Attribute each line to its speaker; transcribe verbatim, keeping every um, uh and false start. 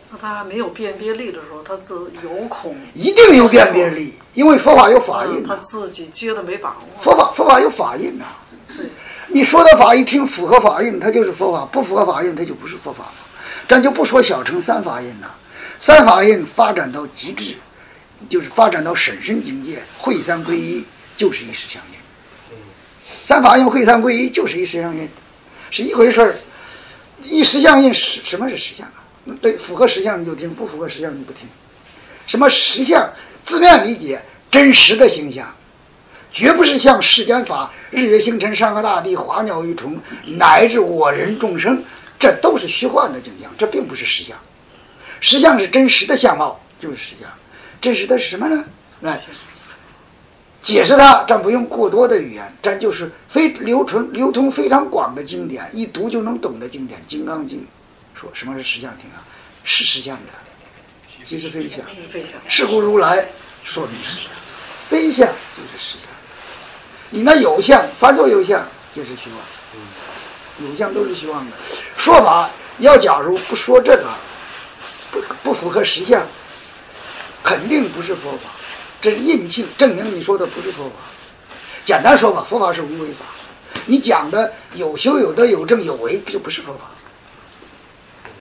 Speaker 1: 那他还没有辨别力的时候，他自有恐，
Speaker 2: 一定有辨别力，因为佛法有法印、
Speaker 1: 啊，他自己觉得没把握。
Speaker 2: 佛法佛法有法印呐、啊。
Speaker 1: 对，
Speaker 2: 你说的法一听符合法印，它就是佛法；不符合法印，它就不是佛法了。咱就不说小乘三法印了，三法印发展到极致，就是发展到审慎境界，会三归一，就是一实相印。三法印会三归一，就是一实相印，是一回事儿。一实相印是什么是实相啊？对，符合实相你就听，不符合实相你不听。什么实相？字面理解，真实的形象，绝不是像世间法、日月星辰、山河大地、花鸟鱼虫，乃至我人众生，这都是虚幻的景象，这并不是实相。实相是真实的相貌，就是实相。真实的是什么呢？来解释它，咱不用过多的语言，咱就是非流通流通非常广的经典，一读就能懂的经典，《金刚经》说什么是实相？听啊，是实相的，即是非相。是故如来说明实相，非相就是实相。你那有相，凡所有相皆是虚妄，有相都是虚妄的。说法要假如不说这个，不不符合实相，肯定不是佛法。这是印庆，证明你说的不是佛法。简单说吧，佛法是无为法。你讲的有修有德有正有为，这就不是佛法。